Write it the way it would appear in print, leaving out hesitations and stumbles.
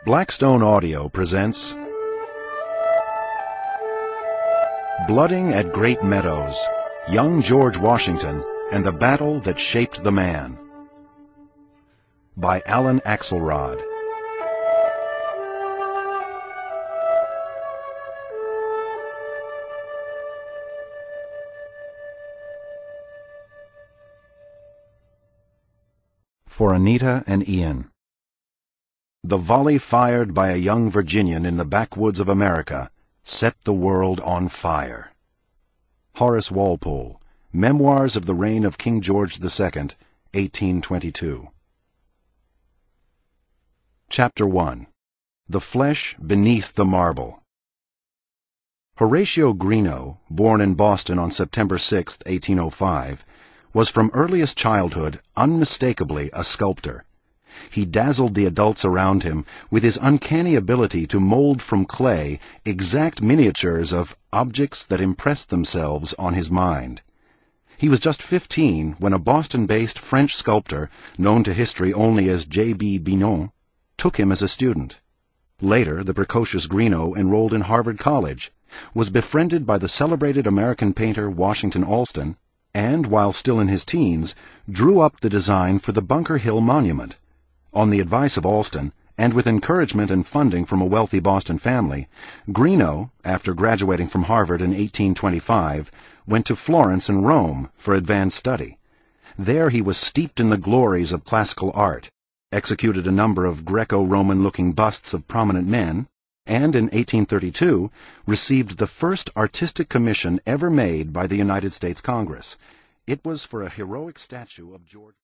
Blackstone Audio presents Blooding at Great Meadows, Young George Washington and the Battle That Shaped the Man, by Alan Axelrod. For Anita and Ian. The volley fired by a young Virginian in the backwoods of America set the world on fire. Horace Walpole, Memoirs of the Reign of King George II, 1822. Chapter 1. The Flesh Beneath the Marble. Horatio Greenough, born in Boston on September 6, 1805, was from earliest childhood unmistakably a sculptor. He dazzled the adults around him with his uncanny ability to mold from clay exact miniatures of objects that impressed themselves on his mind. He was just 15 when a Boston-based French sculptor, known to history only as J.B. Binon, took him as a student. Later, the precocious Greenough enrolled in Harvard College, was befriended by the celebrated American painter Washington Allston, and, while still in his teens, drew up the design for the Bunker Hill Monument. On the advice of Allston, and with encouragement and funding from a wealthy Boston family, Greenough, after graduating from Harvard in 1825, went to Florence and Rome for advanced study. There he was steeped in the glories of classical art, executed a number of Greco-Roman-looking busts of prominent men, and in 1832 received the first artistic commission ever made by the United States Congress. It was for a heroic statue of George